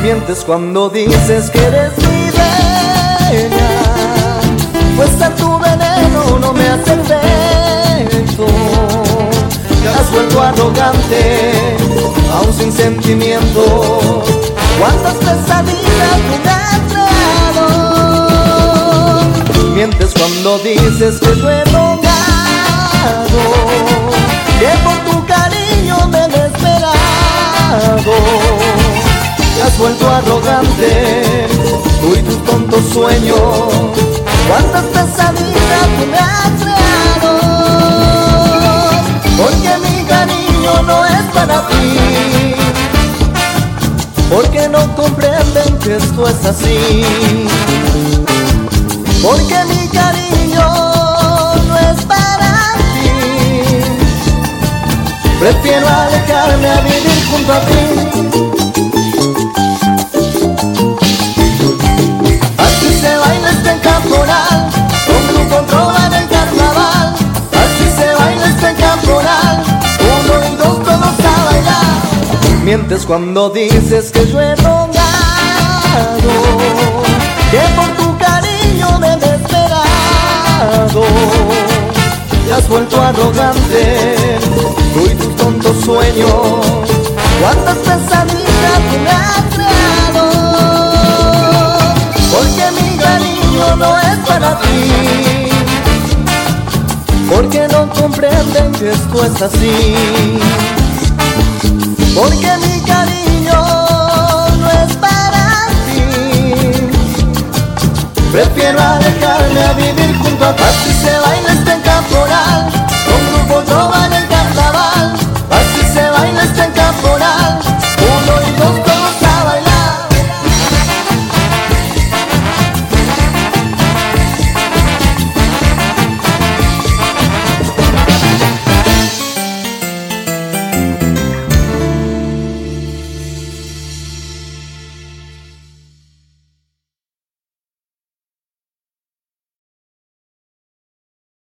Mientes cuando dices que eres mi reina, pues a tu veneno no me hace efecto. Te has vuelto arrogante, aún sin sentimiento. Cuántas pesadillas me has creado. Mientes cuando dices que yo he rogado, que por tu cariño me he desesperado. Te has vuelto arrogante, tú y tus tontos sueños. Cuántas pesadillas tú me has creado. Porque mi cariño no es para ti, porque no comprenden que esto es así. Porque mi cariño no es para ti, prefiero alejarme a vivir junto a ti. Así se baila este caporal, con grupo trova en el carnaval. Así se baila este caporal, 1 y 2 todos a bailar. Mientes cuando dices que yo he rogado, que por tu cariño me he desesperado. Te has vuelto arrogante, tú y tus tontos sueños. Cuántas pesadillas tú me has creado. Porque mi cariño no es para ti, porque no comprenden que esto es así. Porque mi cariño no es para ti, prefiero alejarme a vivir junto a ti. Así se va.